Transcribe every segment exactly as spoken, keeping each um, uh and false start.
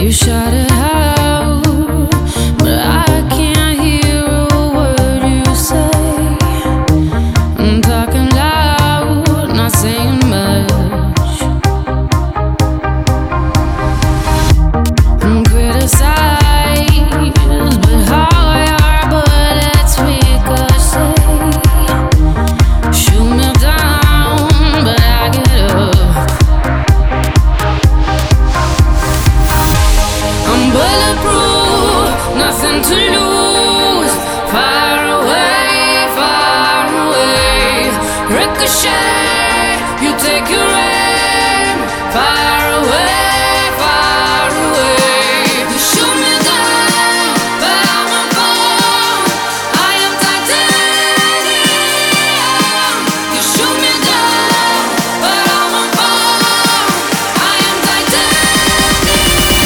You shout it out, but I can't hear a word you say. I'm talking loud, not saying much. I'm criticized, but how your bullets ricochet. Shoot me down, but I get up. I'm bulletproof, nothing to lose. Far away, far away. Ricochet, you take your aim. Far away, far away. You shoot me down, but I won't fall. I am titanium. You shoot me down, but I won't fall. I am titanium.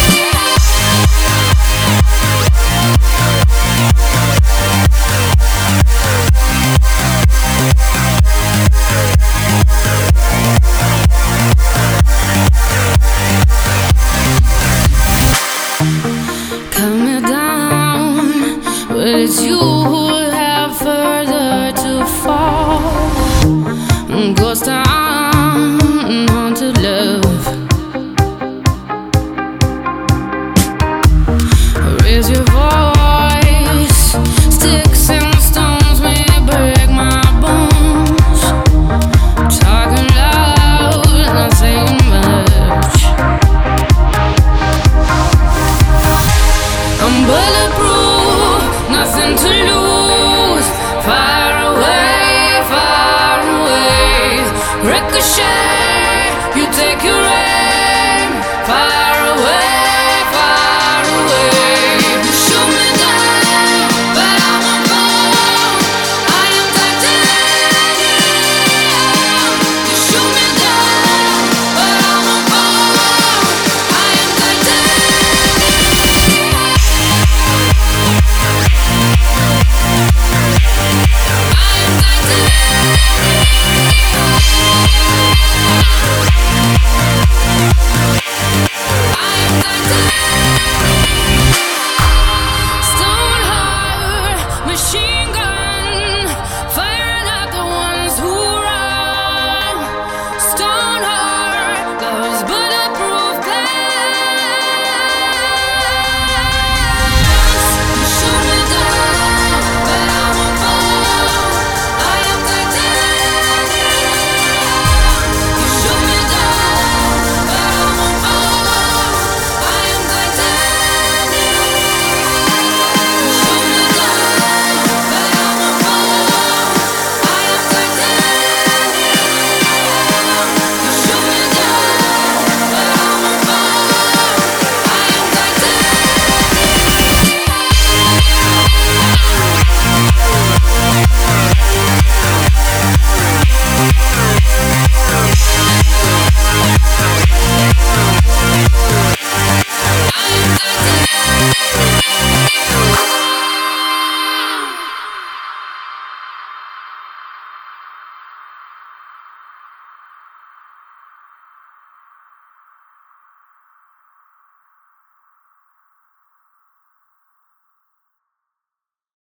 Cut me down, but it's you who have further to fall. Ghost town, haunted love. Raise your voice, sticks and stones may break my bones. Talking loud, not saying much. I'm bulletproof, nothing to lose. Far away, far away. Ricochet, you take your